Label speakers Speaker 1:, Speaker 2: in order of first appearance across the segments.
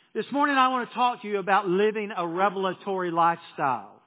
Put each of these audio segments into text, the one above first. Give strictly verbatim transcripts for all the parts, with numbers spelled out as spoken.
Speaker 1: This morning I want to talk to you about living a revelatory lifestyle.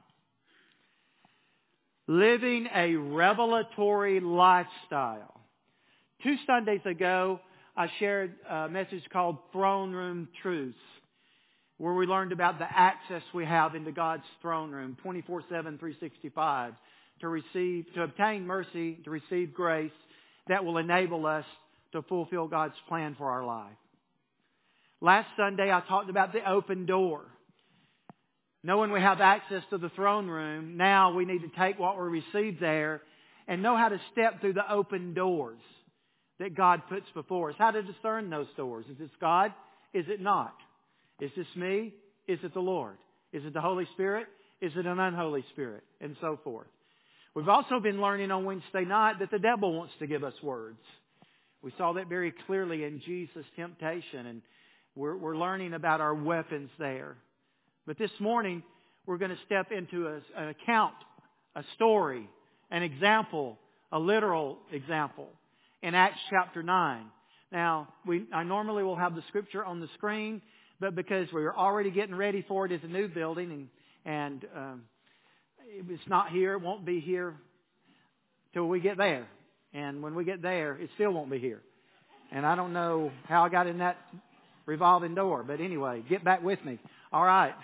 Speaker 1: Living a revelatory lifestyle. Two Sundays ago, I shared a message called Throne Room Truths, where we learned about the access we have into God's throne room, twenty-four seven, three sixty-five, to receive, to obtain mercy, to receive grace that will enable us to fulfill God's plan for our life. Last Sunday, I talked about the open door. Knowing we have access to the throne room, now we need to take what we receive there and know how to step through the open doors that God puts before us. How to discern those doors. Is this God? Is it not? Is this me? Is it the Lord? Is it the Holy Spirit? Is it an unholy spirit? And so forth. We've also been learning on Wednesday night that the devil wants to give us words. We saw that very clearly in Jesus' temptation, and we're, we're learning about our weapons there. But this morning, we're going to step into a, an account, a story, an example, a literal example in Acts chapter nine. Now, we, I normally will have the scripture on the screen, but because we're already getting ready for it as a new building, and, and um, it's not here, it won't be here till we get there. And when we get there, it still won't be here. And I don't know how I got in that revolving door. But anyway, get back with me. All right.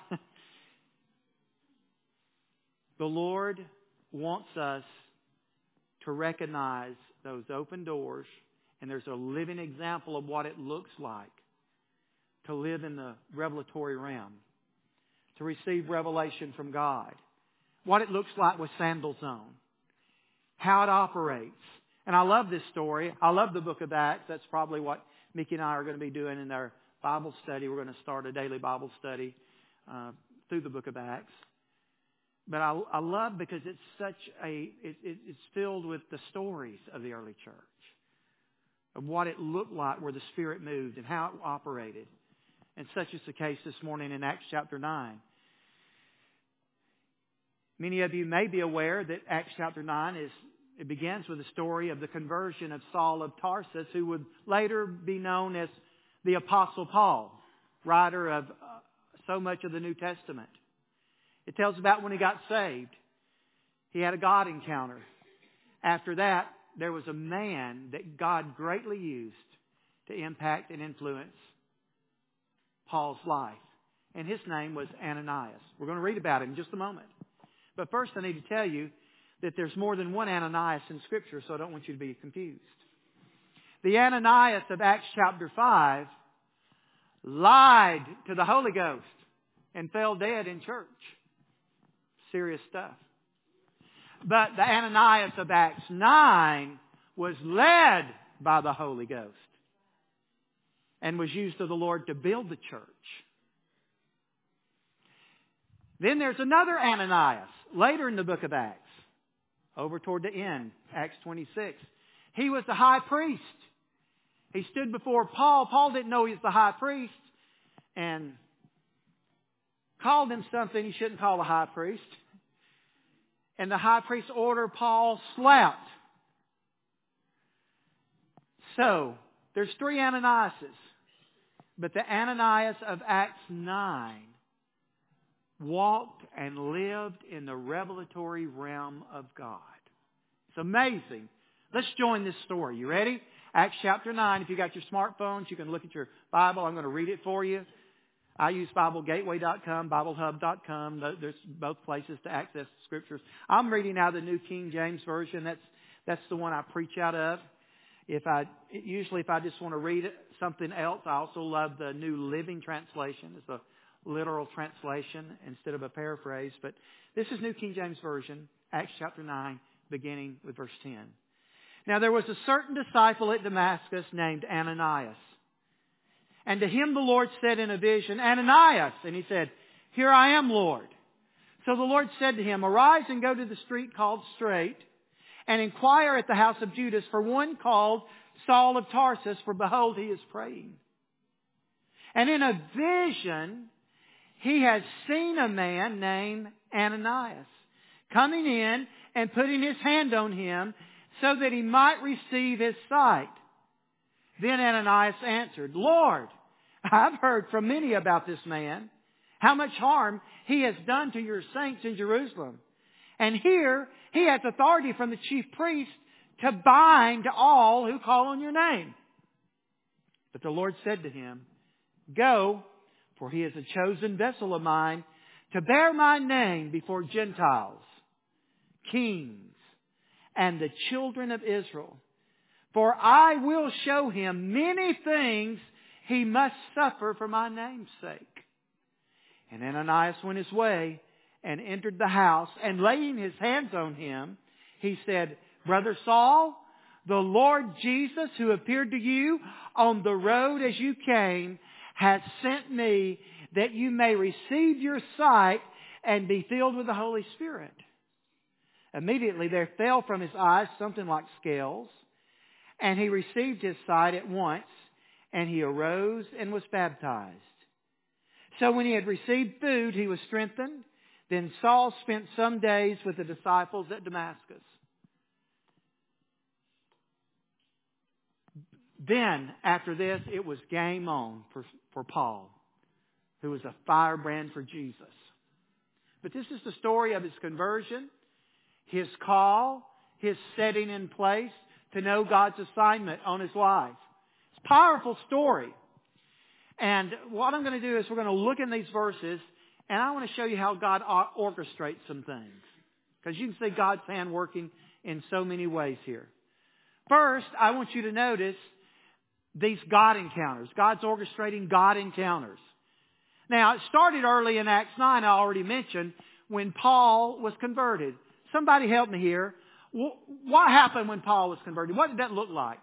Speaker 1: The Lord wants us to recognize those open doors. And there's a living example of what it looks like to live in the revelatory realm. To receive revelation from God. What it looks like with sandals on. How it operates. And I love this story. I love the book of Acts. That's probably what Mickey and I are going to be doing in our Bible study. We're going to start a daily Bible study uh, through the book of Acts. But I, I love because it's such a, it, it, it's filled with the stories of the early church. Of what it looked like where the Spirit moved and how it operated. And such is the case this morning in Acts chapter nine. Many of you may be aware that Acts chapter nine is It begins with the story of the conversion of Saul of Tarsus, who would later be known as the Apostle Paul, writer of uh, so much of the New Testament. It tells about when he got saved. He had a God encounter. After that, there was a man that God greatly used to impact and influence Paul's life. And his name was Ananias. We're going to read about him in just a moment. But first I need to tell you that there's more than one Ananias in Scripture, so I don't want you to be confused. The Ananias of Acts chapter five lied to the Holy Ghost and fell dead in church. Serious stuff. But the Ananias of Acts nine was led by the Holy Ghost and was used of the Lord to build the church. Then there's another Ananias later in the book of Acts. Over toward the end, Acts twenty-six. He was the high priest. He stood before Paul. Paul didn't know he was the high priest and called him something he shouldn't call a high priest. And the high priest ordered Paul slapped. So, there's three Ananiases. But the Ananias of Acts nine walked and lived in the revelatory realm of God. It's amazing. Let's join this story. You ready? Acts chapter nine. If you got your smartphones, you can look at your Bible. I'm going to read it for you. I use Bible Gateway dot com, Bible Hub dot com. There's both places to access the Scriptures. I'm reading out of the New King James Version. That's that's the one I preach out of. If I usually if I just want to read something else, I also love the New Living Translation. It's a literal translation instead of a paraphrase. But this is New King James Version, Acts chapter nine, beginning with verse ten. Now there was a certain disciple at Damascus named Ananias. And to him the Lord said in a vision, Ananias. And he said, Here I am, Lord. So the Lord said to him, Arise and go to the street called Straight, and inquire at the house of Judas for one called Saul of Tarsus, for behold, he is praying. And in a vision, he has seen a man named Ananias coming in and putting his hand on him so that he might receive his sight. Then Ananias answered, Lord, I've heard from many about this man, how much harm he has done to your saints in Jerusalem. And here he has authority from the chief priest to bind all who call on your name. But the Lord said to him, Go, for he is a chosen vessel of mine to bear my name before Gentiles, kings, and the children of Israel. For I will show him many things he must suffer for my name's sake. And Ananias went his way and entered the house, and laying his hands on him, he said, Brother Saul, the Lord Jesus, who appeared to you on the road as you came, has sent me that you may receive your sight and be filled with the Holy Spirit. Immediately there fell from his eyes something like scales, and he received his sight at once, and he arose and was baptized. So when he had received food, he was strengthened. Then Saul spent some days with the disciples at Damascus. Then, after this, it was game on for, for Paul, who was a firebrand for Jesus. But this is the story of his conversion, his call, his setting in place to know God's assignment on his life. It's a powerful story. And what I'm going to do is we're going to look in these verses, and I want to show you how God orchestrates some things. Because you can see God's hand working in so many ways here. First, I want you to notice these God encounters. God's orchestrating God encounters. Now, it started early in Acts nine, I already mentioned, when Paul was converted. Somebody help me here. What happened when Paul was converted? What did that look like?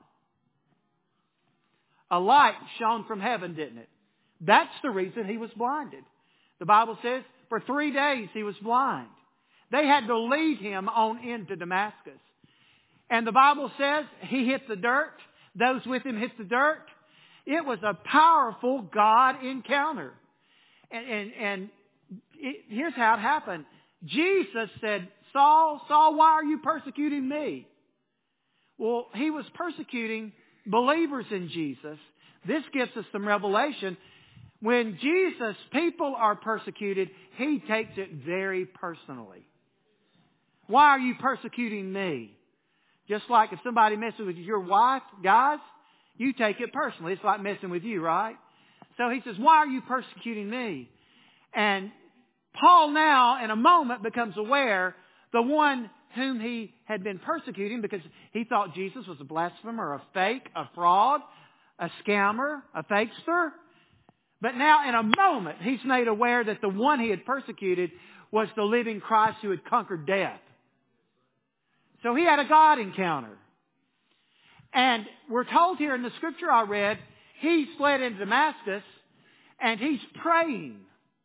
Speaker 1: A light shone from heaven, didn't it? That's the reason he was blinded. The Bible says for three days he was blind. They had to lead him on into Damascus. And the Bible says he hit the dirt. Those with him hit the dirt. It was a powerful God encounter. And, and, and it, here's how it happened. Jesus said, Saul, Saul, why are you persecuting me? Well, he was persecuting believers in Jesus. This gives us some revelation. When Jesus' people are persecuted, He takes it very personally. Why are you persecuting me? Just like if somebody messes with your wife, guys, you take it personally. It's like messing with you, right? So He says, why are you persecuting me? And Paul now, in a moment, becomes aware the one whom he had been persecuting because he thought Jesus was a blasphemer, a fake, a fraud, a scammer, a fakester. But now in a moment, he's made aware that the one he had persecuted was the living Christ who had conquered death. So he had a God encounter. And we're told here in the scripture I read, he fled into Damascus and he's praying.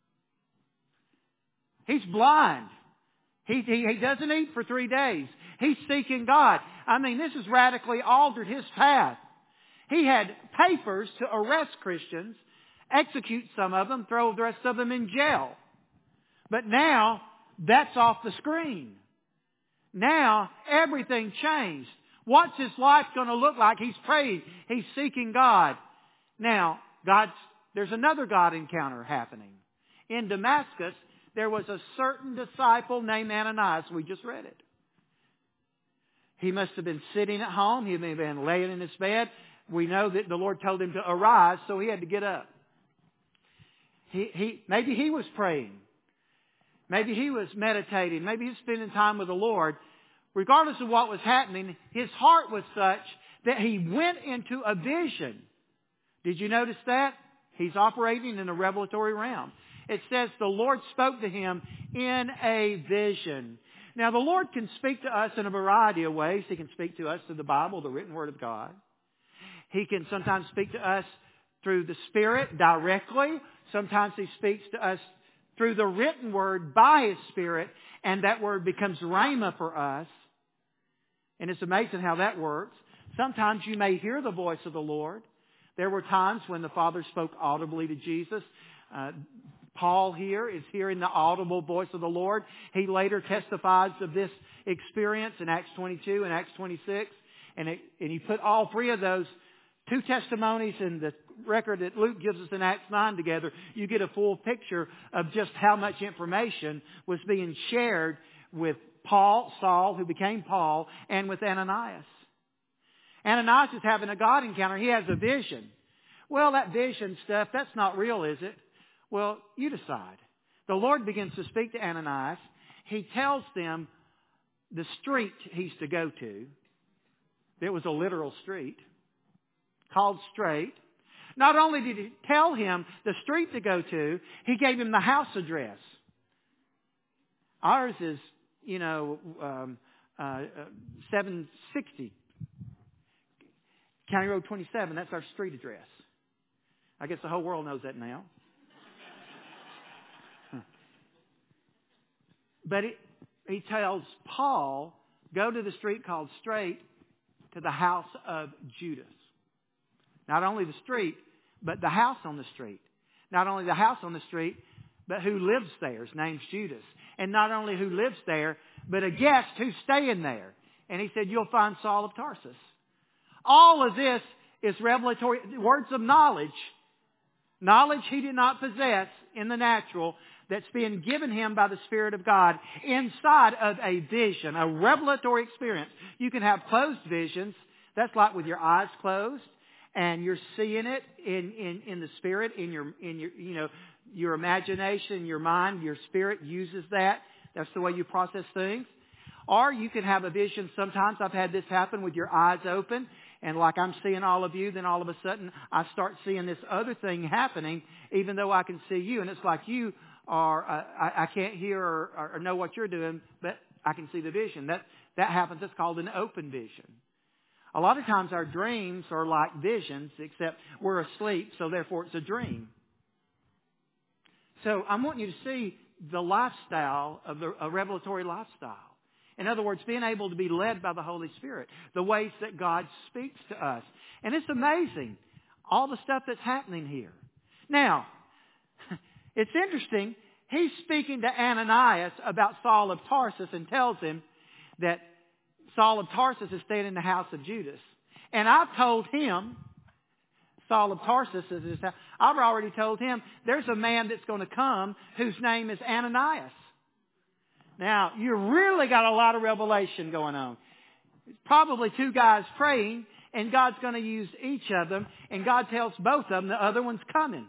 Speaker 1: He's blind. He, he, he doesn't eat for three days. He's seeking God. I mean, this has radically altered his path. He had papers to arrest Christians, execute some of them, throw the rest of them in jail. But now, that's off the screen. Now, everything changed. What's his life going to look like? He's praying. He's seeking God. Now, God's, there's another God encounter happening. In Damascus, there was a certain disciple named Ananias. We just read it. He must have been sitting at home. He may have been laying in his bed. We know that the Lord told him to arise, so he had to get up. He, he, maybe he was praying. Maybe he was meditating. Maybe he was spending time with the Lord. Regardless of what was happening, his heart was such that he went into a vision. Did you notice that? He's operating in a revelatory realm. It says the Lord spoke to him in a vision. Now, the Lord can speak to us in a variety of ways. He can speak to us through the Bible, the written Word of God. He can sometimes speak to us through the Spirit directly. Sometimes He speaks to us through the written Word by His Spirit, and that Word becomes rhema for us. And it's amazing how that works. Sometimes you may hear the voice of the Lord. There were times when the Father spoke audibly to Jesus. Uh, Paul here is hearing the audible voice of the Lord. He later testifies of this experience in Acts twenty-two and Acts twenty-six. And, it, and you put all three of those two testimonies and the record that Luke gives us in Acts nine together, you get a full picture of just how much information was being shared with Paul, Saul, who became Paul, and with Ananias. Ananias is having a God encounter. He has a vision. Well, that vision stuff, that's not real, is it? Well, you decide. The Lord begins to speak to Ananias. He tells them the street he's to go to. It was a literal street called Straight. Not only did he tell him the street to go to, he gave him the house address. Ours is, you know, um, uh, seven sixty County Road twenty-seven. That's our street address. I guess the whole world knows that now. But it, he tells Paul, go to the street called Straight to the house of Judas. Not only the street, but the house on the street. Not only the house on the street, but who lives there. His name's Judas. And not only who lives there, but a guest who's staying there. And he said, you'll find Saul of Tarsus. All of this is revelatory words of knowledge. Knowledge he did not possess in the natural, that's being given him by the Spirit of God inside of a vision, a revelatory experience. You can have closed visions. That's like with your eyes closed, and you're seeing it in, in, in the Spirit, in your in your you know your imagination, your mind, your spirit uses that. That's the way you process things. Or you can have a vision. Sometimes I've had this happen with your eyes open, and like I'm seeing all of you, then all of a sudden I start seeing this other thing happening, even though I can see you, and it's like you are. Uh, I, I can't hear or, or, or know what you're doing, but I can see the vision. That that happens. It's called an open vision. A lot of times our dreams are like visions, except we're asleep, so therefore it's a dream. So I want you to see the lifestyle of the, a revelatory lifestyle. In other words, being able to be led by the Holy Spirit, the ways that God speaks to us. And it's amazing, all the stuff that's happening here. Now, it's interesting, he's speaking to Ananias about Saul of Tarsus and tells him that Saul of Tarsus is staying in the house of Judas. And I've told him, Saul of Tarsus is his house, I've already told him there's a man that's going to come whose name is Ananias. Now, you really got a lot of revelation going on. It's probably two guys praying, and God's going to use each of them, and God tells both of them the other one's coming.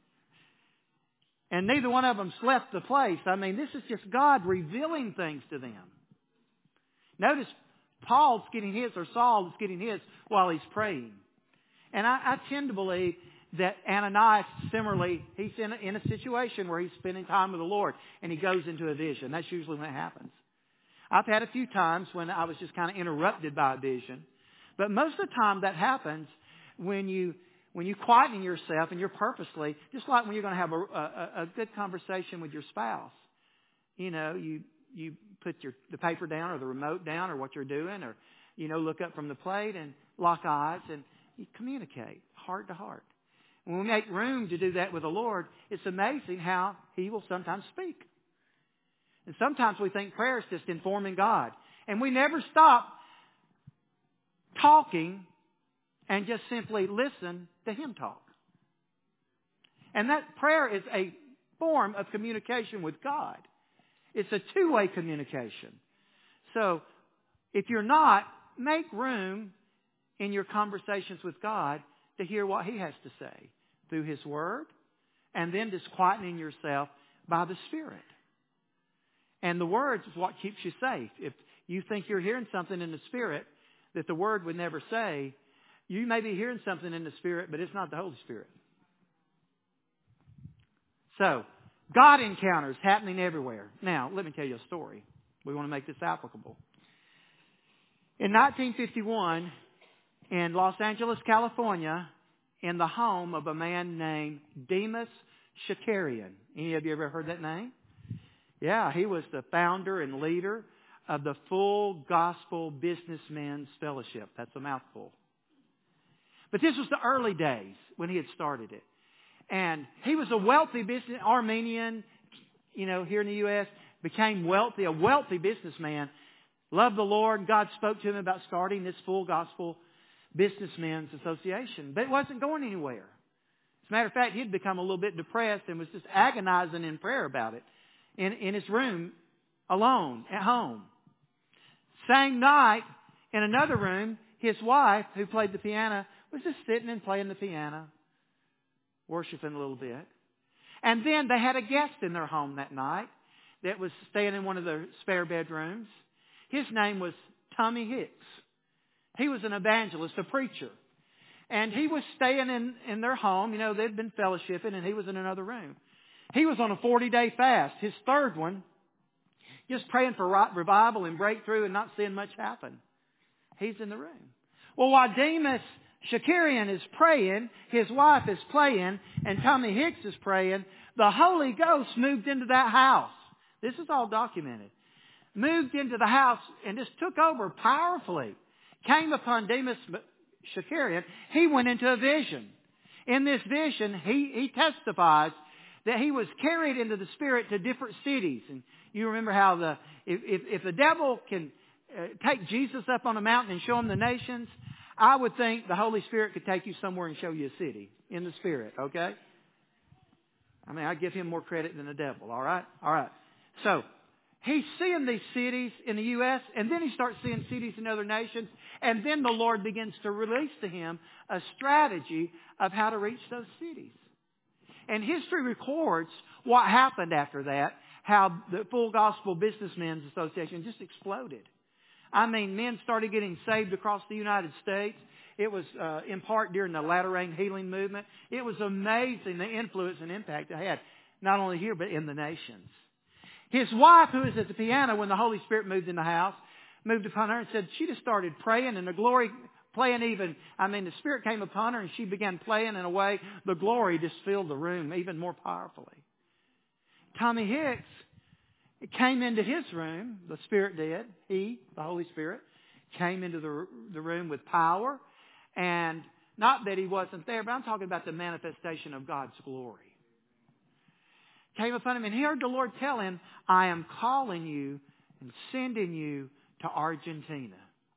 Speaker 1: And neither one of them left the place. I mean, this is just God revealing things to them. Notice Paul's getting his, or Saul is getting his while he's praying. And I, I tend to believe that Ananias, similarly, he's in a, in a situation where he's spending time with the Lord and he goes into a vision. That's usually when it happens. I've had a few times when I was just kind of interrupted by a vision. But most of the time that happens when you when you quieten yourself and you're purposely, just like when you're going to have a, a, a good conversation with your spouse. You know, you you put your the paper down or the remote down or what you're doing, or, you know, look up from the plate and lock eyes and you communicate heart to heart. When we make room to do that with the Lord, it's amazing how He will sometimes speak. And sometimes we think prayer is just informing God. And we never stop talking and just simply listen to Him talk. And that prayer is a form of communication with God. It's a two-way communication. So if you're not, make room in your conversations with God to hear what He has to say through His Word, and then just quietening yourself by the Spirit. And the Word is what keeps you safe. If you think you're hearing something in the Spirit that the Word would never say, you may be hearing something in the Spirit, but it's not the Holy Spirit. So, God encounters happening everywhere. Now, let me tell you a story. We want to make this applicable. In nineteen fifty-one, in Los Angeles, California, in the home of a man named Demas Shakarian. Any of you ever heard that name? Yeah, he was the founder and leader of the Full Gospel Businessmen's Fellowship. That's a mouthful. But this was the early days when he had started it. And he was a wealthy business, Armenian, you know, here in the U S, became wealthy, a wealthy businessman, loved the Lord, and God spoke to him about starting this Full Gospel Businessmen's Association. But it wasn't going anywhere. As a matter of fact, he'd become a little bit depressed and was just agonizing in prayer about it in, in his room alone at home. Same night, in another room, his wife, who played the piano, was just sitting and playing the piano, worshiping a little bit. And then they had a guest in their home that night that was staying in one of the spare bedrooms. His name was Tommy Hicks. He was an evangelist, a preacher. And he was staying in, in their home. You know, they'd been fellowshipping, and he was in another room. He was on a forty-day fast. His third one, just praying for revival and breakthrough and not seeing much happen. He's in the room. Well, while Demas Shakarian is praying, his wife is playing, and Tommy Hicks is praying, the Holy Ghost moved into that house. This is all documented. Moved into the house and just took over powerfully. Came upon Demas Shakarian. He went into a vision. In this vision, he, he testifies that he was carried into the Spirit to different cities. And you remember how the if, if, if the devil can uh, take Jesus up on a mountain and show him the nations, I would think the Holy Spirit could take you somewhere and show you a city in the Spirit, okay? I mean, I give him more credit than the devil, all right? All right. So, he's seeing these cities in the U S, and then he starts seeing cities in other nations, and then the Lord begins to release to him a strategy of how to reach those cities. And history records what happened after that, how the Full Gospel Businessmen's Association just exploded. I mean, men started getting saved across the United States. It was uh, in part during the latter rain healing movement. It was amazing the influence and impact it had, not only here, but in the nations. His wife, who was at the piano when the Holy Spirit moved in the house, moved upon her and said she just started praying, and the glory, playing even, I mean, the Spirit came upon her and she began playing in a way, the glory just filled the room even more powerfully. Tommy Hicks, it came into his room, the Spirit did, he, the Holy Spirit, came into the, the room with power, and not that he wasn't there, but I'm talking about the manifestation of God's glory. Came upon him, and he heard the Lord tell him, I am calling you and sending you to Argentina.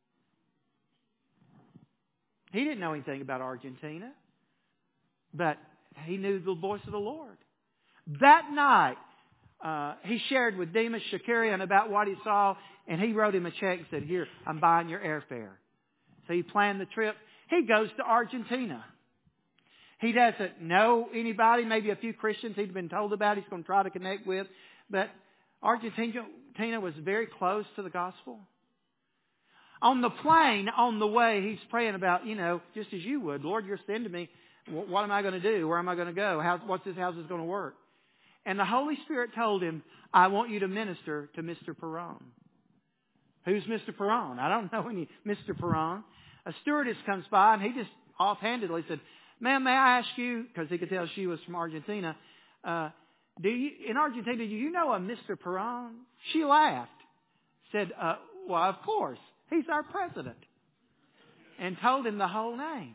Speaker 1: He didn't know anything about Argentina, but he knew the voice of the Lord. That night, uh, he shared with Demas Shakarian about what he saw, and he wrote him a check and said, here, I'm buying your airfare. So he planned the trip. He goes to Argentina. He doesn't know anybody, maybe a few Christians he'd been told about he's going to try to connect with. But Argentina was very close to the gospel. On the plane, on the way, he's praying about, you know, just as you would, Lord, you're sending me. What am I going to do? Where am I going to go? How, what's this house is going to work? And the Holy Spirit told him, I want you to minister to Mister Perron. Who's Mister Perron? I don't know any Mister Perron. A stewardess comes by, and he just offhandedly said, ma'am, may I ask you, because he could tell she was from Argentina, uh, do you, in Argentina, do you know a Mister Perron? She laughed, said, uh, well, of course, he's our president, and told him the whole name.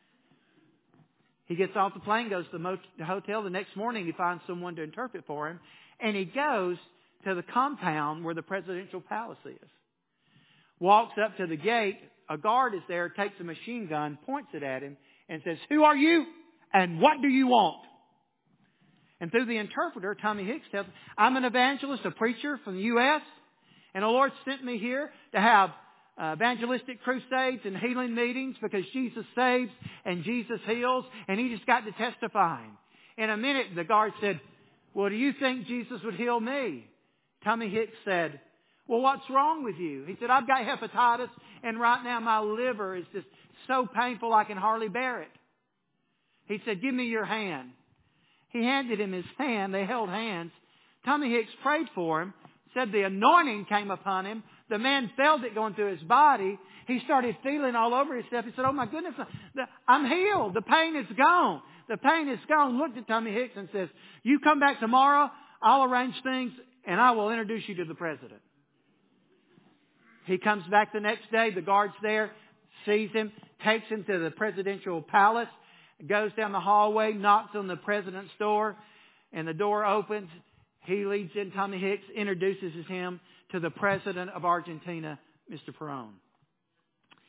Speaker 1: He gets off the plane, goes to the, mot- the hotel. The next morning, he finds someone to interpret for him, and he goes to the compound where the presidential palace is. Walks up to the gate. A guard is there, takes a machine gun, points it at him, and says, who are you and what do you want? And through the interpreter, Tommy Hicks tells him, I'm an evangelist, a preacher from the U S, and the Lord sent me here to have uh, evangelistic crusades and healing meetings because Jesus saves and Jesus heals, and he just got to testifying. In a minute, the guard said, well, do you think Jesus would heal me? Tommy Hicks said, well, what's wrong with you? He said, I've got hepatitis, and right now my liver is just so painful I can hardly bear it. He said, give me your hand. He handed him his hand. They held hands. Tommy Hicks prayed for him, said the anointing came upon him. The man felt it going through his body. He started feeling all over himself. He said, oh my goodness, I'm healed. The pain is gone. The pain is gone. Looked at Tommy Hicks and says, you come back tomorrow, I'll arrange things, and I will introduce you to the president. He comes back the next day. The guard's there, sees him, takes him to the presidential palace, goes down the hallway, knocks on the president's door, and the door opens. He leads in. Tommy Hicks introduces him to the president of Argentina, Mister Perron.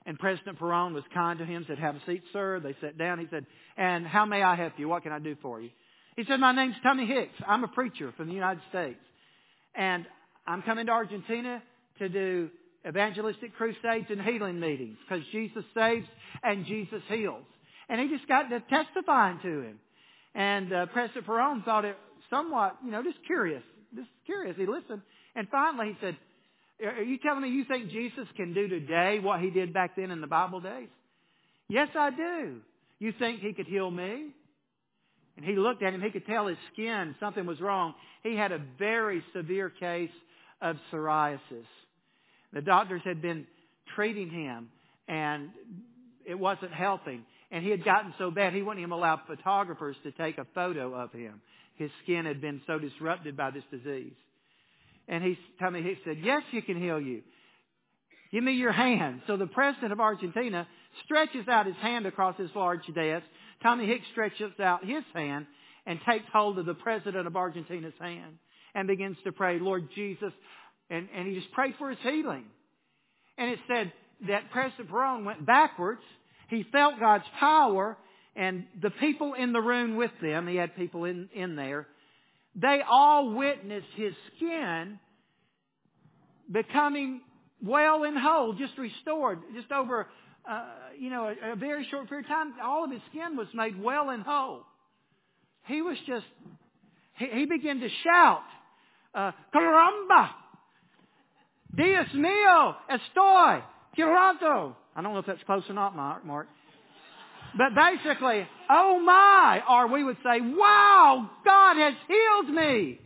Speaker 1: And President Perón was kind to him, said, "Have a seat, sir." They sat down. He said, "And how may I help you? What can I do for you?" He said, "My name's Tommy Hicks. I'm a preacher from the United States. And I'm coming to Argentina to do evangelistic crusades and healing meetings because Jesus saves and Jesus heals." And he just got to testifying to him. And uh, President Perón thought it somewhat, you know, just curious. Just curious. He listened. And finally he said, "Are you telling me you think Jesus can do today what he did back then in the Bible days?" "Yes, I do." "You think he could heal me?" And he looked at him. He could tell his skin, something was wrong. He had a very severe case of psoriasis. The doctors had been treating him, and it wasn't helping. And he had gotten so bad, he wouldn't even allow photographers to take a photo of him. His skin had been so disrupted by this disease. And he, Tommy Hicks said, "Yes, he can heal you. Give me your hand." So the president of Argentina stretches out his hand across his large desk. Tommy Hicks stretches out his hand and takes hold of the president of Argentina's hand and begins to pray, "Lord Jesus." And, and he just prayed for his healing. And it said that President Perón went backwards. He felt God's power, and the people in the room with them, he had people in, in there, they all witnessed his skin becoming well and whole, just restored, just over, uh, you know, a, a very short period of time. All of his skin was made well and whole. He was just, he, he began to shout, uh, "Caramba! Dios mío! Estoy! Curado!" I don't know if that's close or not, Mark. But basically, "Oh my!" Or we would say, "Wow! God has healed me!"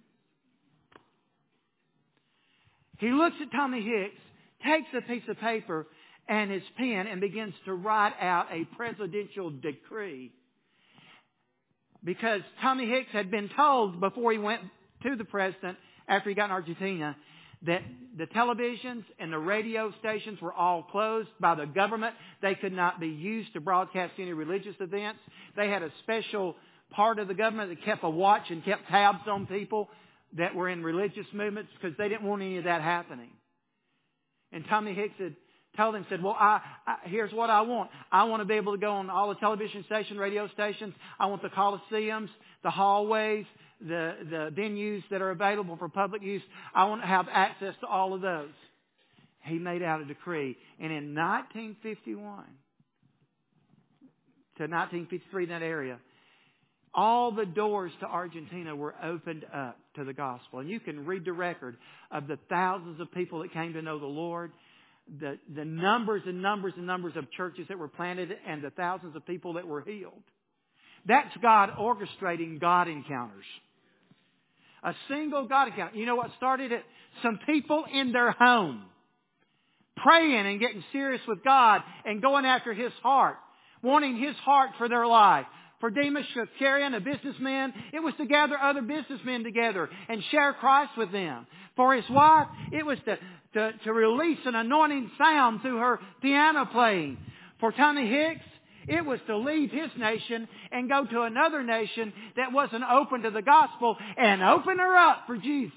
Speaker 1: He looks at Tommy Hicks, takes a piece of paper and his pen and begins to write out a presidential decree. Because Tommy Hicks had been told before he went to the president, after he got in Argentina, that the televisions and the radio stations were all closed by the government. They could not be used to broadcast any religious events. They had a special part of the government that kept a watch and kept tabs on people that were in religious movements because they didn't want any of that happening. And Tommy Hicks had told him, said, "Well, I, I, here's what I want. I want to be able to go on all the television stations, radio stations. I want the coliseums, the hallways, the, the venues that are available for public use. I want to have access to all of those." He made out a decree. And in nineteen fifty-one to nineteen fifty-three, in that area, all the doors to Argentina were opened up to the gospel. And you can read the record of the thousands of people that came to know the Lord, the, the numbers and numbers and numbers of churches that were planted, and the thousands of people that were healed. That's God orchestrating God encounters. A single God encounter. You know what started it? Some people in their home praying and getting serious with God and going after His heart, wanting His heart for their life. For Demas Shakarian, a businessman, it was to gather other businessmen together and share Christ with them. For his wife, it was to, to, to release an anointing sound through her piano playing. For Tommy Hicks, it was to leave his nation and go to another nation that wasn't open to the gospel and open her up for Jesus.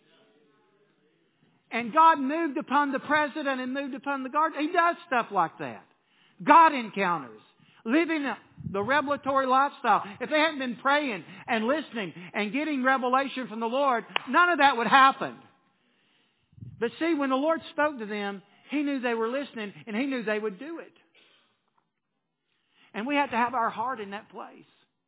Speaker 1: And God moved upon the president and moved upon the guard. He does stuff like that. God encounters. Living the revelatory lifestyle. If they hadn't been praying and listening and getting revelation from the Lord, none of that would happen. But see, when the Lord spoke to them, He knew they were listening and He knew they would do it. And we have to have our heart in that place.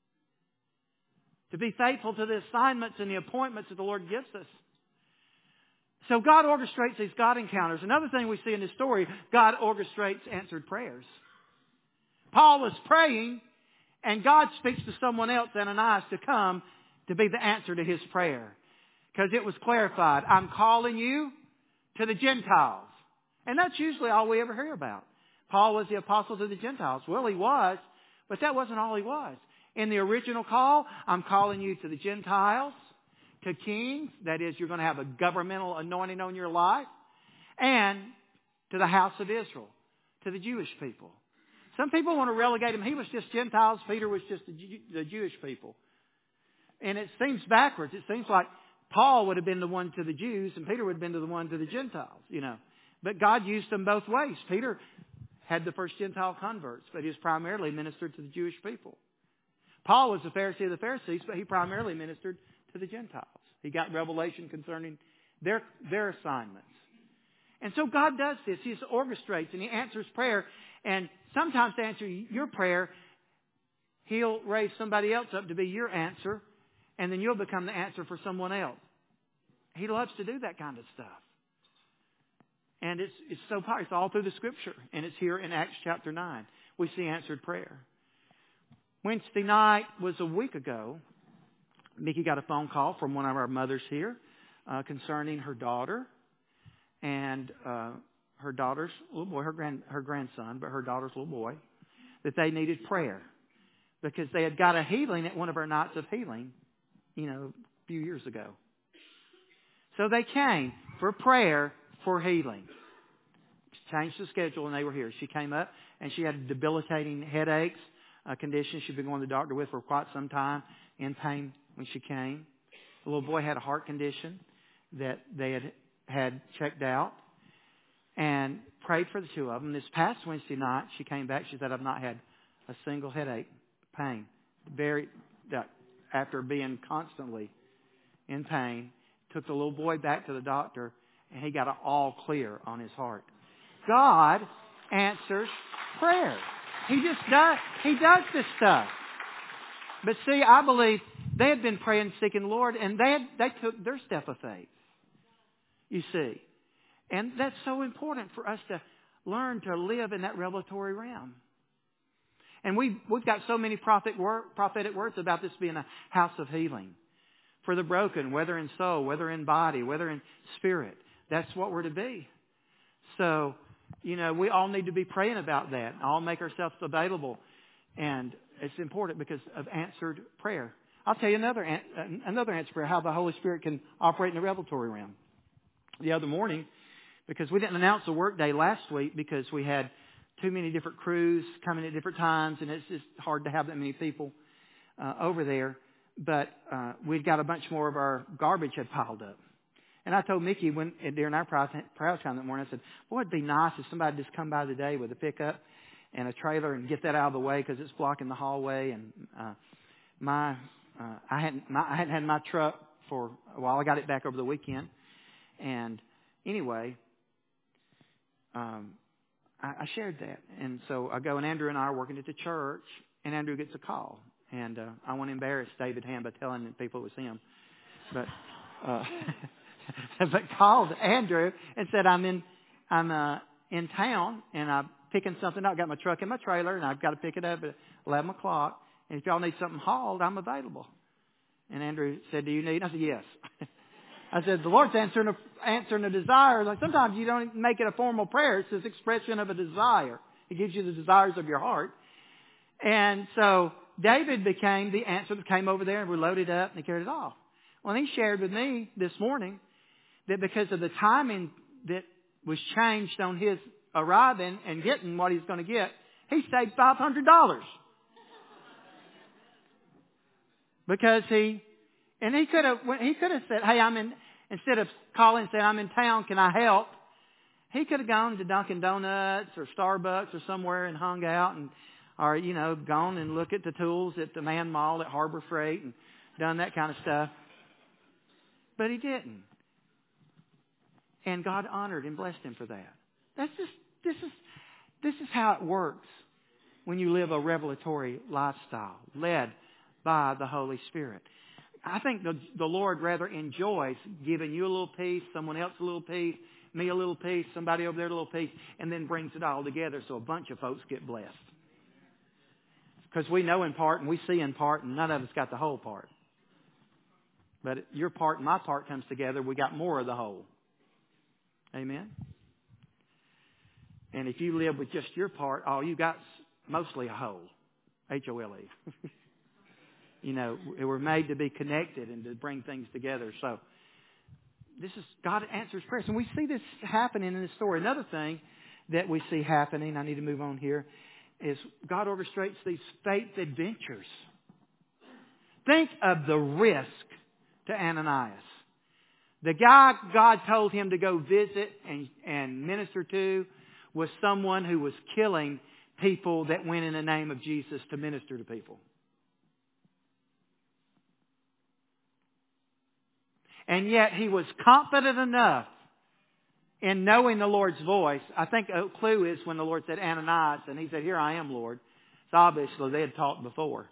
Speaker 1: To be faithful to the assignments and the appointments that the Lord gives us. So God orchestrates these God encounters. Another thing we see in this story, God orchestrates answered prayers. Paul was praying, and God speaks to someone else, Ananias, to come to be the answer to his prayer. Because it was clarified, I'm calling you to the Gentiles. And that's usually all we ever hear about. Paul was the apostle to the Gentiles. Well, he was, but that wasn't all he was. In the original call, I'm calling you to the Gentiles, to kings, that is, you're going to have a governmental anointing on your life, and to the house of Israel, to the Jewish people. Some people want to relegate him. He was just Gentiles. Peter was just the, Jew, the Jewish people. And it seems backwards. It seems like Paul would have been the one to the Jews and Peter would have been the one to the Gentiles, you know. But God used them both ways. Peter had the first Gentile converts, but he was primarily ministered to the Jewish people. Paul was the Pharisee of the Pharisees, but he primarily ministered to the Gentiles. He got revelation concerning their, their assignments. And so God does this. He just orchestrates and He answers prayer. And sometimes to answer your prayer, He'll raise somebody else up to be your answer, and then you'll become the answer for someone else. He loves to do that kind of stuff. And it's it's so powerful. It's all through the Scripture. And it's here in Acts chapter nine. We see answered prayer. Wednesday night was a week ago. Mickey got a phone call from one of our mothers here uh, concerning her daughter. And uh, her daughter's little boy, her grand her grandson, but her daughter's little boy, that they needed prayer. Because they had got a healing at one of our nights of healing, you know, a few years ago. So they came for prayer for healing. Changed the schedule and they were here. She came up and she had debilitating headaches, a condition she'd been going to the doctor with for quite some time, in pain when she came. The little boy had a heart condition that they had had checked out, and prayed for the two of them. This past Wednesday night, she came back. She said, I've not had a single headache, pain. Very, after being constantly in pain, took the little boy back to the doctor, and he got an all clear on his heart. God answers prayer. He just does, He does this stuff. But see, I believe they had been praying, seeking the Lord, and they had, they took their step of faith. You see. And that's so important for us to learn to live in that revelatory realm. And we've, we've got so many prophetic, word, prophetic words about this being a house of healing. For the broken, whether in soul, whether in body, whether in spirit. That's what we're to be. So, you know, we all need to be praying about that. All make ourselves available. And it's important because of answered prayer. I'll tell you another, another answer prayer, how the Holy Spirit can operate in the revelatory realm. The other morning, because we didn't announce the work day last week because we had too many different crews coming at different times, and it's just hard to have that many people uh, over there. But uh, we'd got a bunch more of our garbage had piled up. And I told Mickey when during our prayer time that morning, I said, boy, it'd be nice if somebody just come by today with a pickup and a trailer and get that out of the way because it's blocking the hallway. And uh, my uh, I hadn't my, I hadn't had my truck for a while. I got it back over the weekend. And anyway, um, I, I shared that. And so I go, and Andrew and I are working at the church, and Andrew gets a call. And uh, I want to embarrass David Ham by telling people it was him. But uh, but called Andrew and said, I'm in I'm uh, in town, and I'm picking something up. I got my truck in my trailer, and I've got to pick it up at eleven o'clock. And if y'all need something hauled, I'm available. And Andrew said, do you need? I said, yes. I said, the Lord's answering a, answering a desire. Like sometimes you don't make it a formal prayer. It's this expression of a desire. He gives you the desires of your heart. And so David became the answer that came over there, and we loaded up and he carried it off. Well, he shared with me this morning that because of the timing that was changed on his arriving and getting what he's going to get, he saved five hundred dollars. Because he, and he could have, he could have said, hey, I'm in, instead of calling and saying, I'm in town, can I help? He could have gone to Dunkin' Donuts or Starbucks or somewhere and hung out and, or, you know, gone and looked at the tools at the Man Mall at Harbor Freight and done that kind of stuff. But he didn't. And God honored and blessed him for that. That's just, this is, this is how it works when you live a revelatory lifestyle, led by the Holy Spirit. I think the, the Lord rather enjoys giving you a little piece, someone else a little piece, me a little piece, somebody over there a little piece, and then brings it all together so a bunch of folks get blessed. Because we know in part and we see in part, and none of us got the whole part. But your part and my part comes together, we got more of the whole. Amen? And if you live with just your part, all you got's mostly a whole. H O L E. You know, we're made to be connected and to bring things together. So this is, God answers prayers. And we see this happening in this story. Another thing that we see happening, I need to move on here, is God orchestrates these faith adventures. Think of the risk to Ananias. The guy God told him to go visit and, and minister to was someone who was killing people that went in the name of Jesus to minister to people. And yet he was confident enough in knowing the Lord's voice. I think a clue is when the Lord said Ananias, and he said, "Here I am, Lord." So obviously they had talked before.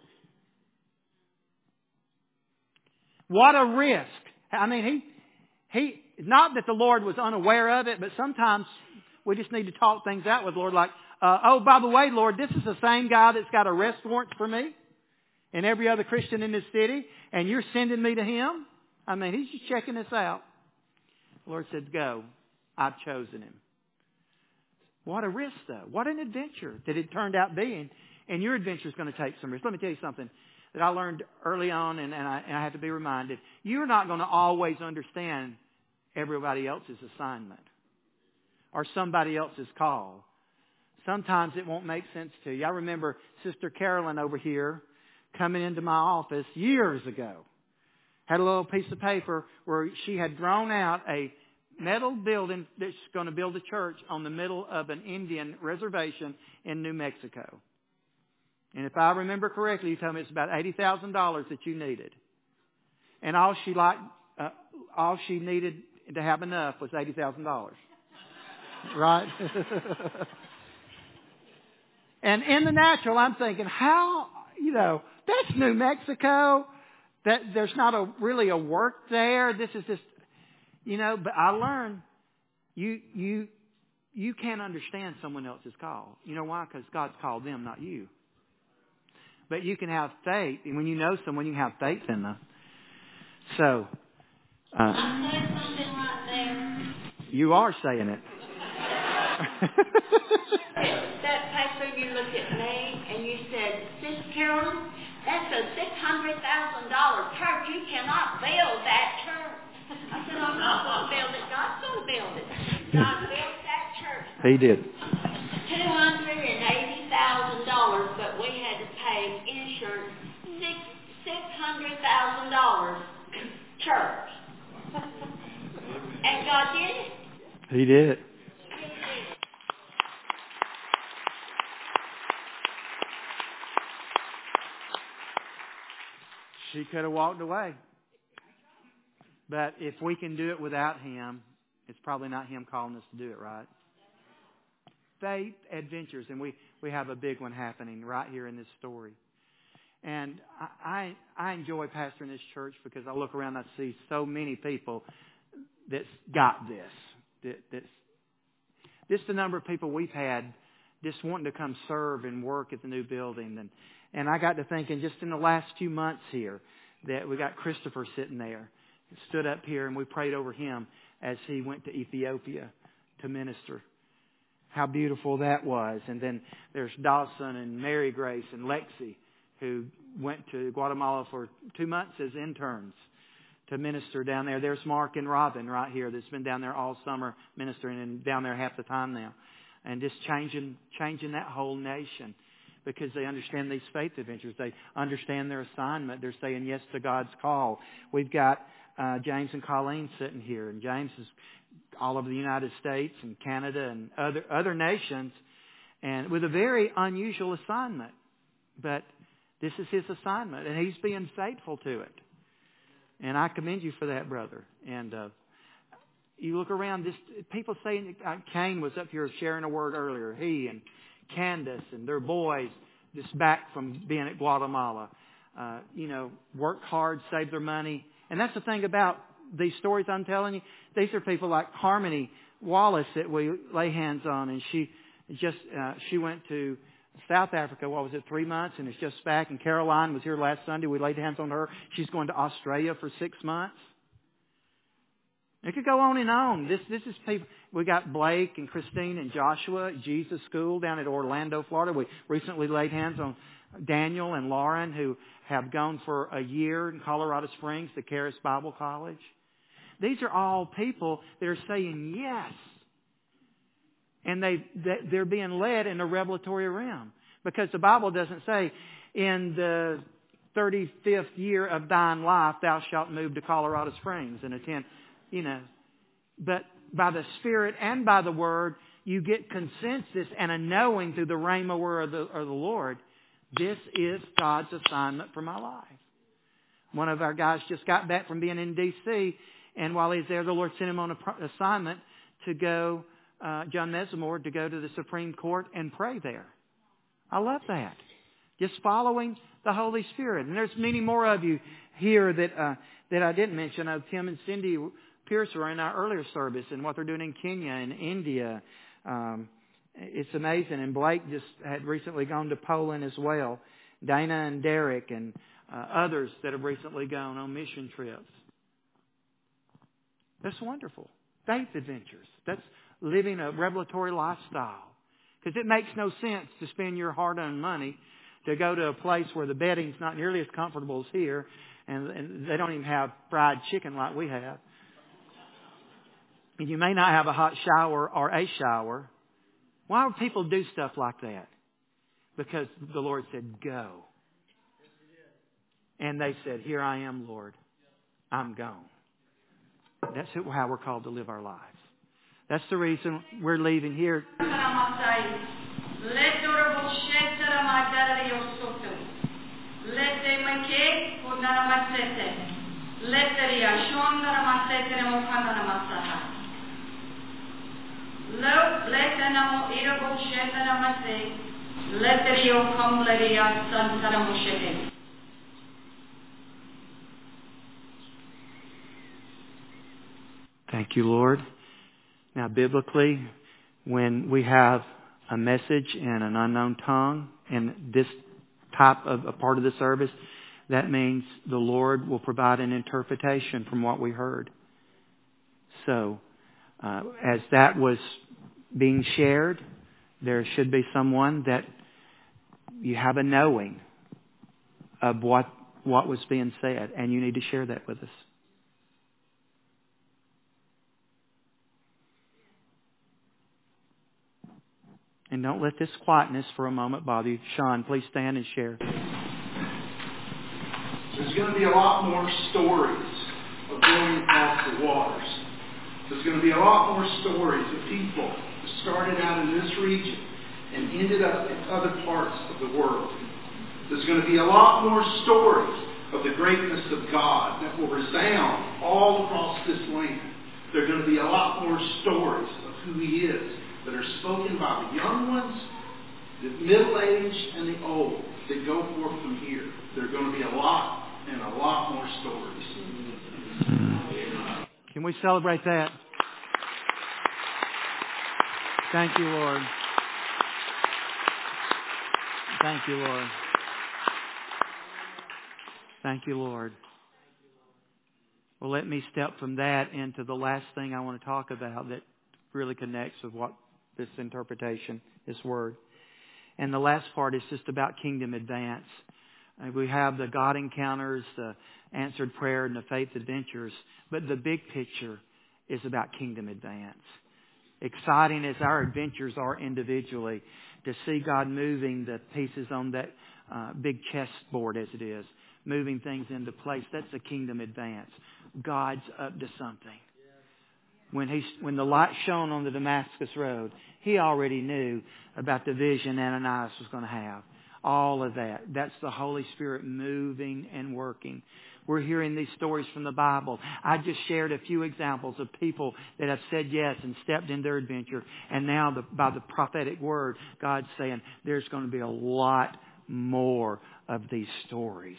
Speaker 1: What a risk. I mean, he, he, not that the Lord was unaware of it, but sometimes we just need to talk things out with the Lord like, uh, oh, by the way, Lord, this is the same guy that's got arrest warrants for me and every other Christian in this city, and you're sending me to him? I mean, he's just checking this out. The Lord said, "Go. I've chosen him." What a risk, though. What an adventure that it turned out being. And your adventure is going to take some risk. Let me tell you something that I learned early on, and, and, I, and I have to be reminded. You're not going to always understand everybody else's assignment or somebody else's call. Sometimes it won't make sense to you. I remember Sister Carolyn over here coming into my office years ago. Had a little piece of paper where she had drawn out a metal building that's going to build a church on the middle of an Indian reservation in New Mexico. And if I remember correctly, you told me it's about eighty thousand dollars that you needed. And all she liked, uh, all she needed to have enough was eighty thousand dollars. Right? And in the natural, I'm thinking, how, you know, that's New Mexico. That there's not a really a work there. This is just, you know, but I learned you, you, you can't understand someone else's call. You know why? Because God's called them, not you. But you can have faith. And when you know someone, you can have faith in them. So, uh,
Speaker 2: I said something right there.
Speaker 1: You are saying it.
Speaker 2: That paper, you looked at me and you said, "Sister Carolyn, that's a six hundred thousand dollars church. You cannot build that church." I said, "I'm not going to build it. God's going to build it." God built that church.
Speaker 1: He did.
Speaker 2: two hundred eighty thousand dollars, but we had to pay insurance six six hundred thousand dollars church. And God did it.
Speaker 1: He did. She could have walked away. But if we can do it without Him, it's probably not Him calling us to do it, right? Faith adventures. And we, we have a big one happening right here in this story. And I, I, I enjoy pastoring this church because I look around and I see so many people that's got this. That, that's, this is the number of people we've had just wanting to come serve and work at the new building. And, and I got to thinking just in the last few months here that we got Christopher sitting there. He stood up here and we prayed over him as he went to Ethiopia to minister. How beautiful that was. And then there's Dawson and Mary Grace and Lexi who went to Guatemala for two months as interns to minister down there. There's Mark and Robin right here that's been down there all summer ministering and down there half the time now. And just changing changing that whole nation because they understand these faith adventures. They understand their assignment. They're saying yes to God's call. We've got uh, James and Colleen sitting here. And James is all over the United States and Canada and other other nations and with a very unusual assignment. But this is his assignment and he's being faithful to it. And I commend you for that, brother. And uh, you look around, this people saying, uh, Kane was up here sharing a word earlier. He and Candace and their boys just back from being at Guatemala. Uh, you know, work hard, save their money. And that's the thing about these stories I'm telling you. These are people like Harmony Wallace that we lay hands on. And she just, uh, she went to South Africa, what was it, three months, and is just back. And Caroline was here last Sunday. We laid hands on her. She's going to Australia for six months. It could go on and on. This this is people. We got Blake and Christine and Joshua at Jesus School down at Orlando, Florida. We recently laid hands on Daniel and Lauren, who have gone for a year in Colorado Springs to Charis Bible College. These are all people that are saying yes. And they, they're being led in a revelatory realm. Because the Bible doesn't say, in the thirty-fifth year of thine life, thou shalt move to Colorado Springs and attend, you know. But by the Spirit and by the Word, you get consensus and a knowing through the rhema word of the, of the Lord. This is God's assignment for my life. One of our guys just got back from being in D C, and while he's there, the Lord sent him on an assignment to go, uh, John Mesamore, to go to the Supreme Court and pray there. I love that. Just following the Holy Spirit. And there's many more of you here that uh, that I didn't mention. Uh, Tim and Cindy Pierce were in our earlier service and what they're doing in Kenya and India. Um, it's amazing. And Blake just had recently gone to Poland as well. Dana and Derek and uh, others that have recently gone on mission trips. That's wonderful. Faith adventures. That's living a revelatory lifestyle. Because it makes no sense to spend your hard-earned money to go to a place where the bedding's not nearly as comfortable as here, and, and they don't even have fried chicken like we have. And you may not have a hot shower or a shower. Why would people do stuff like that? Because the Lord said, go. And they said, here I am, Lord. I'm gone. That's how we're called to live our lives. That's the reason we're leaving here. Thank you, Lord. Now, biblically, when we have a message in an unknown tongue in this type of a part of the service, that means the Lord will provide an interpretation from what we heard. So, uh, as that was being shared, there should be someone that you have a knowing of what what was being said, and you need to share that with us. And don't let this quietness for a moment bother you. Sean, please stand and share.
Speaker 3: There's going to be a lot more stories of going across the waters. There's going to be a lot more stories of people who started out in this region and ended up in other parts of the world. There's going to be a lot more stories of the greatness of God that will resound all across this land. There are going to be a lot more stories of who He is that are spoken by the young ones, the middle-aged, and the old that go forth from here. There are going to be a lot and a lot more stories.
Speaker 1: Can we celebrate that? Thank you, Lord. Thank you, Lord. Thank you, Lord. Well, let me step from that into the last thing I want to talk about that really connects with what this interpretation, this word. And the last part is just about kingdom advance. Uh, we have the God encounters, the answered prayer, and the faith adventures. But the big picture is about kingdom advance. Exciting as our adventures are individually, to see God moving the pieces on that uh, big chessboard as it is, moving things into place, that's a kingdom advance. God's up to something. When he, when the light shone on the Damascus Road, He already knew about the vision Ananias was going to have. All of that. That's the Holy Spirit moving and working. We're hearing these stories from the Bible. I just shared a few examples of people that have said yes and stepped in their adventure. And now the, by the prophetic word, God's saying there's going to be a lot more of these stories.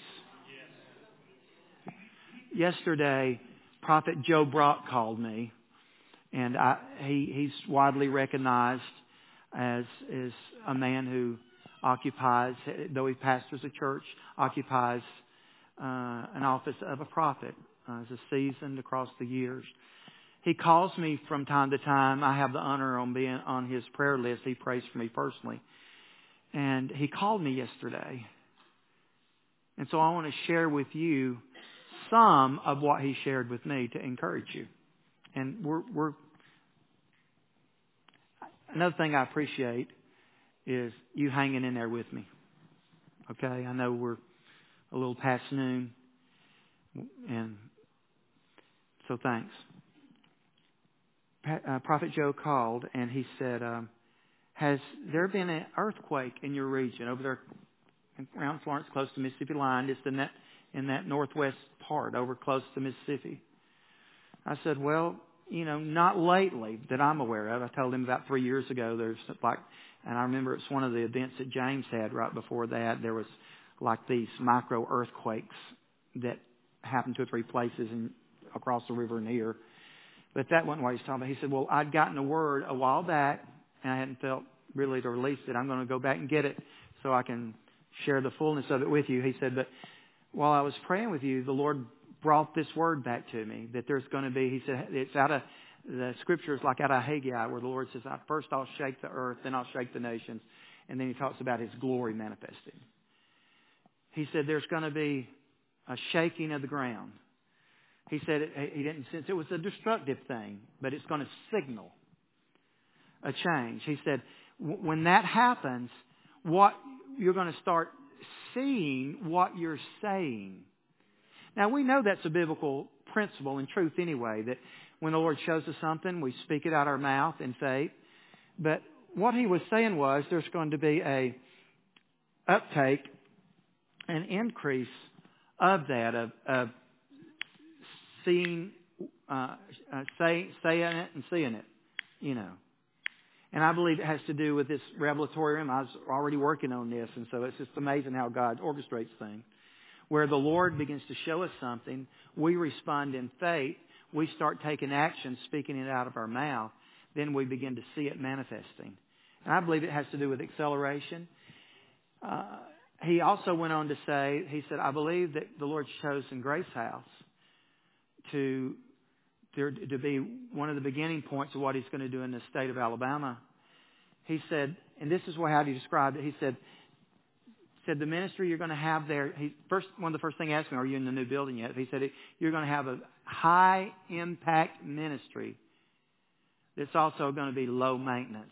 Speaker 1: Yesterday, Prophet Joe Brock called me. And I, he, he's widely recognized as, as a man who occupies, though he pastors a church, occupies uh, an office of a prophet. Uh, as a seasoned across the years. He calls me from time to time. I have the honor on being on his prayer list. He prays for me personally. And he called me yesterday. And so I want to share with you some of what he shared with me to encourage you. And we're, we're another thing I appreciate is you hanging in there with me. Okay, I know we're a little past noon, and so thanks. uh, Prophet Joe called and he said, um, has there been an earthquake in your region over there around Florence, close to Mississippi line, just in that in that northwest part, over close to Mississippi? I said, well, you know, not lately that I'm aware of. I told him about three years ago there's like, and I remember it's one of the events that James had right before that. There was like these micro earthquakes that happened two or three places in, across the river and here. But that wasn't what he was talking about. He said, well, I'd gotten a word a while back and I hadn't felt really to release it. I'm going to go back and get it so I can share the fullness of it with you. He said, but while I was praying with you, the Lord brought this word back to me that there's going to be, he said, it's out of the scriptures like out of Haggai where the Lord says, first I'll shake the earth, then I'll shake the nations. And then he talks about his glory manifesting. He said, there's going to be a shaking of the ground. He said it, he didn't sense it was a destructive thing, but it's going to signal a change. He said, when that happens, what you're going to start seeing what you're saying. Now, we know that's a biblical principle and truth anyway, that when the Lord shows us something, we speak it out our mouth in faith. But what he was saying was there's going to be a uptake, an increase of that, of, of seeing, uh, uh, say, saying it and seeing it, you know. And I believe it has to do with this revelatory realm. I was already working on this, and so it's just amazing how God orchestrates things. Where the Lord begins to show us something, we respond in faith, we start taking action, speaking it out of our mouth, then we begin to see it manifesting. And I believe it has to do with acceleration. Uh, he also went on to say, he said, I believe that the Lord's chosen Grace House to, to, to be one of the beginning points of what he's going to do in the state of Alabama. He said, and this is how he described it, he said, said the ministry you're going to have there, he first one of the first things he asked me, are you in the new building yet? He said, you're going to have a high impact ministry that's also going to be low maintenance.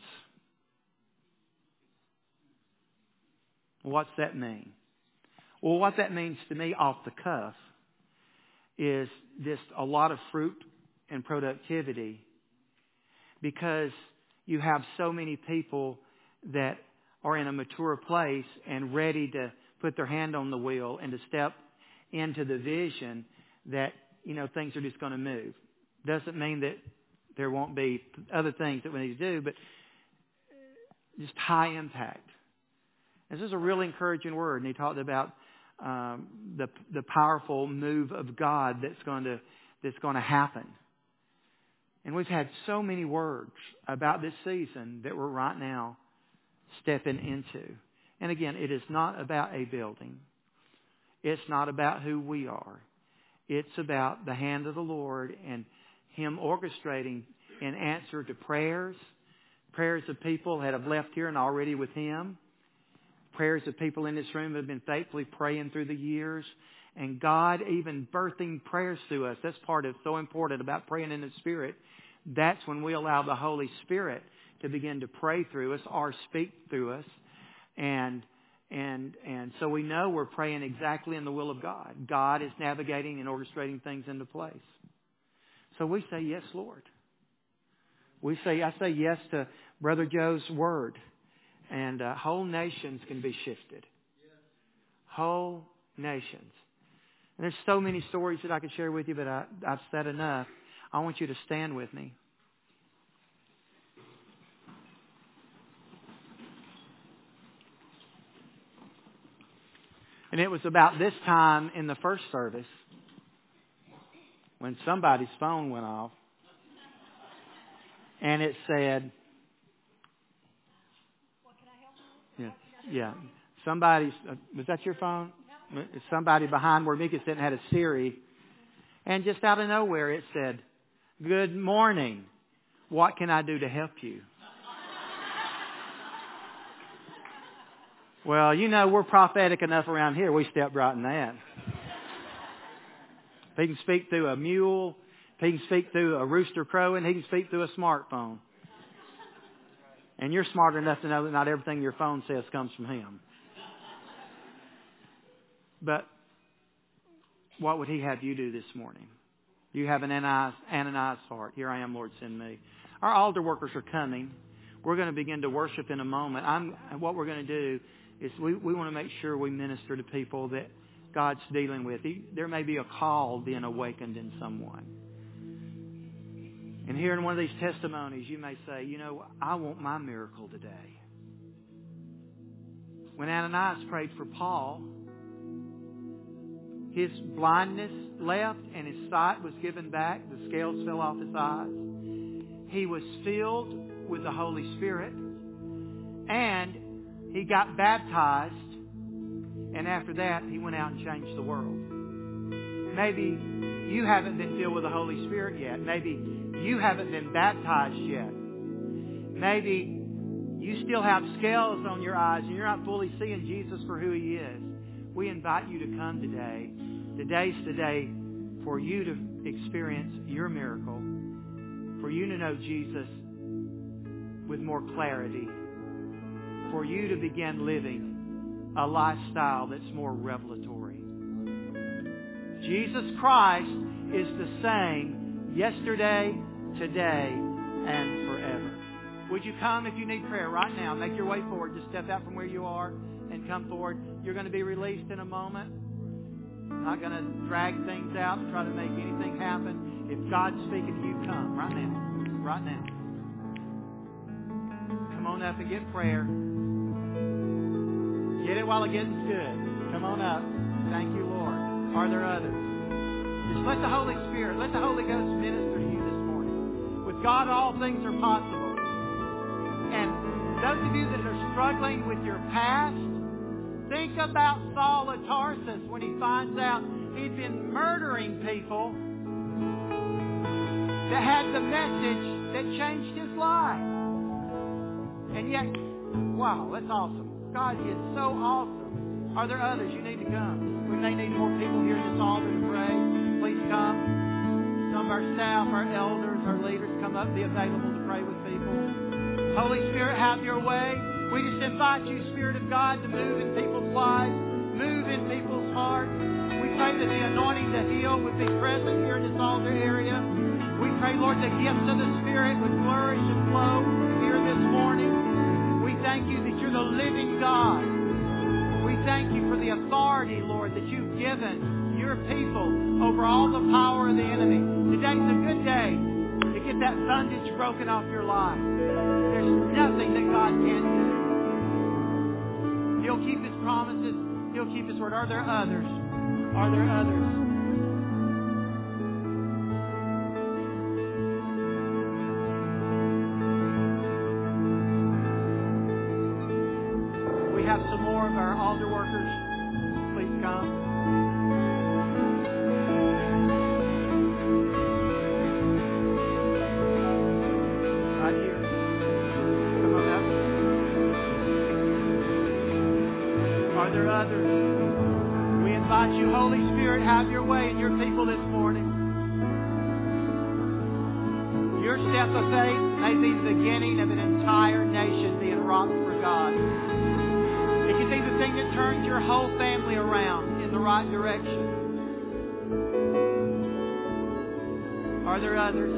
Speaker 1: What's that mean? Well, what that means to me off the cuff is just a lot of fruit and productivity, because you have so many people that are in a mature place and ready to put their hand on the wheel and to step into the vision that, you know, things are just going to move. Doesn't mean that there won't be other things that we need to do, but just high impact. This is a really encouraging word. And he talked about um, the the powerful move of God that's going to that's going to happen. And we've had so many words about this season that we're right now stepping into. And again, it is not about a building. It's not about who we are. It's about the hand of the Lord and Him orchestrating in answer to prayers, prayers of people that have left here and already with Him, prayers of people in this room that have been faithfully praying through the years, and God even birthing prayers through us. That's part of so important about praying in the Spirit. That's when we allow the Holy Spirit to begin to pray through us or speak through us. And and and so we know we're praying exactly in the will of God. God is navigating and orchestrating things into place. So we say, yes, Lord. We say, I say yes to Brother Joe's word. And uh, whole nations can be shifted. Whole nations. And there's so many stories that I could share with you, but I, I've said enough. I want you to stand with me. And it was about this time in the first service when somebody's phone went off. And it said, yeah, yeah. Somebody's, uh, was that your phone? Somebody behind where Mika sitting had a Siri. And just out of nowhere it said, good morning. What can I do to help you? Well, you know, we're prophetic enough around here. We step right in that. If he can speak through a mule, if he can speak through a rooster crowing, he can speak through a smartphone. And you're smart enough to know that not everything your phone says comes from him. But what would he have you do this morning? You have an Ananias, Ananias heart. Here I am, Lord, send me. Our altar workers are coming. We're going to begin to worship in a moment. I'm, what we're going to do is we, we want to make sure we minister to people that God's dealing with. There may be a call being awakened in someone. And here in one of these testimonies, you may say, you know, I want my miracle today. When Ananias prayed for Paul, his blindness left and his sight was given back. The scales fell off his eyes. He was filled with the Holy Spirit. And he got baptized. And after that, he went out and changed the world. Maybe you haven't been filled with the Holy Spirit yet. Maybe you haven't been baptized yet. Maybe you still have scales on your eyes and you're not fully seeing Jesus for who He is. We invite you to come today. Today's the day for you to experience your miracle, for you to know Jesus with more clarity, for you to begin living a lifestyle that's more revelatory. Jesus Christ is the same yesterday, today, and forever. Would you come if you need prayer right now? Make your way forward. Just step out from where you are and come forward. You're going to be released in a moment. I'm not going to drag things out and try to make anything happen. If God's speaking to you, come right now. Right now. Come on up and get prayer. Get it while it gets good. Come on up. Thank you, Lord. Are there others? Just let the Holy Spirit, let the Holy Ghost minister to you this morning. With God, all things are possible. And those of you that are struggling with your past, think about Saul of Tarsus when he finds out he'd been murdering people that had the message that changed his life. And yet, wow, that's awesome. God is so awesome. Are there others? You need to come. We may need more people here in this altar to pray. Please come. Some of our staff, our elders, our leaders come up, be available to pray with people. Holy Spirit, have your way. We just invite you, Spirit of God, to move in people's lives, move in people's hearts. We pray that the anointing to heal would be present here in this altar area. We pray, Lord, the gifts of the Spirit would flourish and flow here this morning. We thank you that you're the living God. We thank you for the authority, Lord, that you've given your people over all the power of the enemy. Today's a good day to get that bondage broken off your life. There's nothing that God can't do. He'll keep His promises. He'll keep His word. Are there others? Are there others? We have some more of our altar workers. Please come. Right here. Come on up. Are there others? We invite you, Holy Spirit, have your way in your people this morning. Your step of faith may be the beginning of an entire nation being rocked for God. It can be the thing that turns your whole family around in the right direction. Are there others?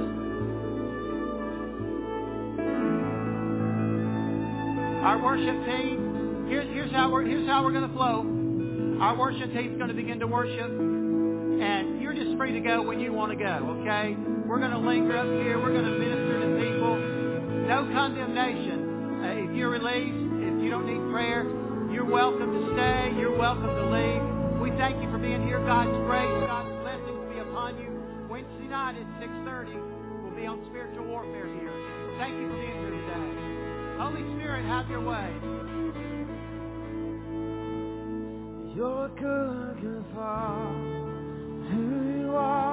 Speaker 1: Our worship team, here's, here's how we're, here's how we're going to flow. Our worship team's going to begin to worship, and you're just free to go when you want to go, okay? We're going to linger up here. We're going to minister to people. No condemnation. Uh, if you're released, if you don't need prayer, you're welcome to stay. You're welcome to leave. We thank you for being here. God's grace, God's blessings be upon you. Wednesday night at six thirty, we'll be on spiritual warfare here. Thank you for being here today. Holy Spirit, have your way. You're good, good Father, who you are.